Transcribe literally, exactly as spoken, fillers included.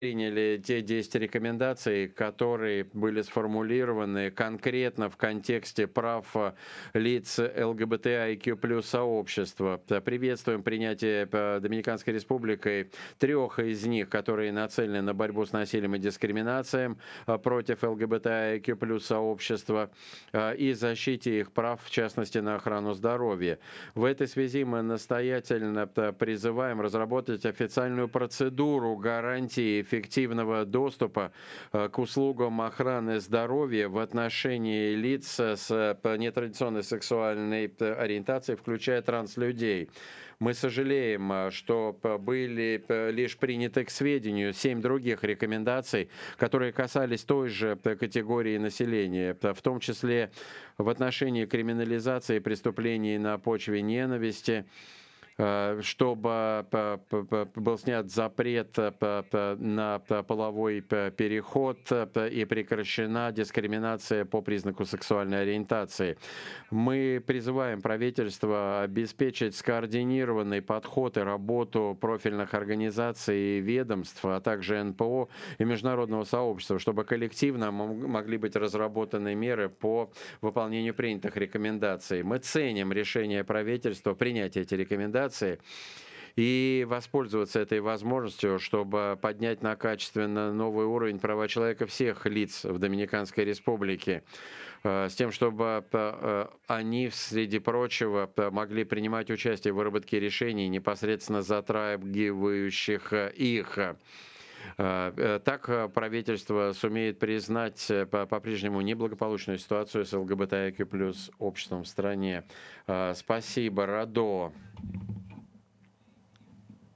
приняли те десять рекомендаций, которые были сформулированы конкретно в контексте прав э, лиц ЛГБТИQ+ сообщества. П- Приветствуем принятие э, Доминиканской Республикой трех из них, которые нацелены на борьбу с насилием и дискриминацией э, против ЛГБТИQ+ сообщества э, и защите их прав, в частности, на охрану здоровья. В этой связи мы настоятельно э, призываем разработать официальную процедуру гарантии эффективного доступа э, к услугам охраны здоровья в отношении лиц с э, нетрадиционной сексуальной э, ориентацией, включая транслюдей. Мы сожалеем, э, что п- были э, лишь приняты к сведению семь других рекомендаций, которые касались той же э, категории населения, п- в том числе в отношении криминализации преступлений на почве ненависти, э, чтобы п- п- п- был снят запрет э, п- п- на п- половой п- переход э, п- и прекращена дискриминация по признаку сексуальной ориентации. Мы призываем правительство обеспечить скоординированный подход и работу профильных организаций и ведомств, а также эн пэ о и международного сообщества, чтобы коллективно м- могли быть разработаны меры по выполнению принятых рекомендаций. Мы ценим решение правительства принять эти рекомендации и воспользоваться этой возможностью, чтобы поднять на качественно новый уровень права человека всех лиц в Доминиканской Республике, э, с тем, чтобы э, они, среди прочего, п- могли принимать участие в выработке решений, непосредственно затрагивающих э, их. Э, э, Так э, правительство сумеет признать э, по- по-прежнему неблагополучную ситуацию с ЛГБТИQ плюс обществом в стране. Э, Спасибо, Радо.